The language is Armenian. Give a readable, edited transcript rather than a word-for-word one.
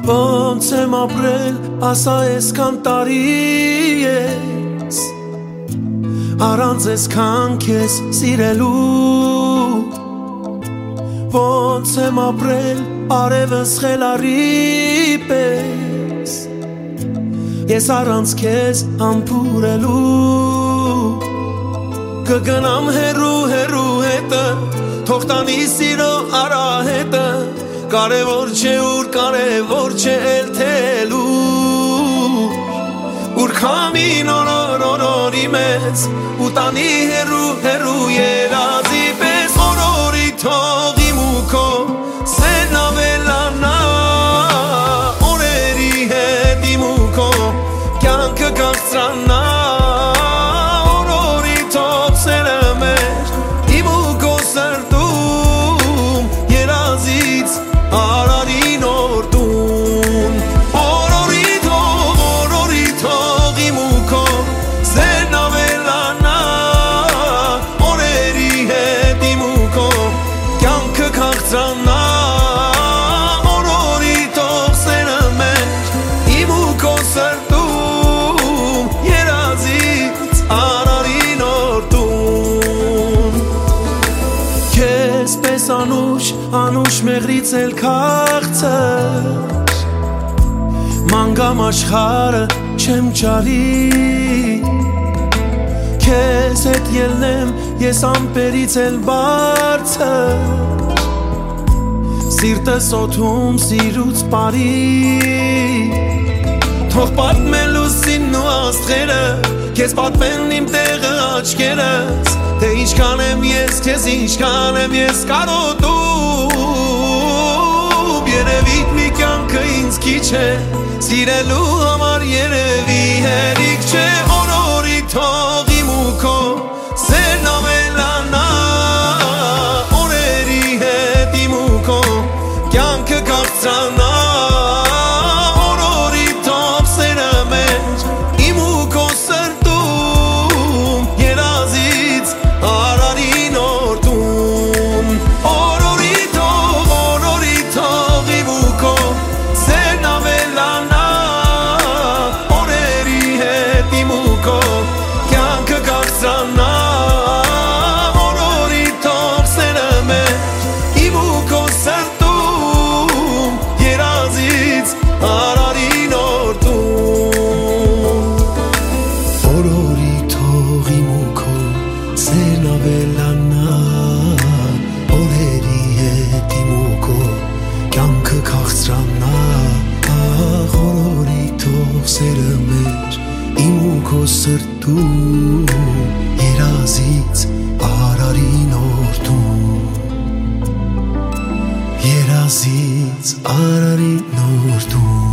ոնց եմ ապրել, ասա այսքան տարի ես առանց այսքան քեզ սիրելու ոնց եմ ապրել արևս խելարի պես ես առանց քեզ ամփուրելու կգնամ հեռու հեռու հետը թող տանի սիրո արահետը կարևոր չէ ուր կարևոր չէ էլ թելու ուր քամի նորորորի մեզ ու տանի հեռու հեռու երազի պես օրորի թող իմ ու քո սերն ավելանա օրերի հետ իմ ու քո կյանքը կաղցրանա Անուշ մեղրից էլ քաղցր Մանգամ աշխարը չեմ ճարի Քեզ հետ ելնեմ ես ամպերից էլ բարձր Սիրտս օդում սիրուց բարի Թող պատմեն լուսինն ու աստղերը Քեզ պատմեն իմ տեղը աչքերս Թե ինչքան եմ ես քեզ ինչքան եմ ես կարոտում Երևիտ մի կյանքը ինձ քիչ է Սիրելու համար երևի հերիք չէ Օրորի թող իմ ու քո սերն ավելանա Օրերի հետ իմ ու քո կյանքը կաղցրանա Օրորի թող սերը մեջ իմ ու քո սրտում երազից արարին օրդում Օրորի թող իմ ու քո սերն ավելանա Օրերի հետ իմ ու քո կյանքը կաղցրանա Օրորի թող սերը մեջ իմ ու քո սրտում երազից արարին օրդում Օրորի թող իմ ու քո սերն ավելանա Օրերի հետ իմ ու քո կյանքը քաղցրանա Օրորի թող սերը մեջ իմ ու քո սրտում երազից արարին օրդում Երազից արարին օրդում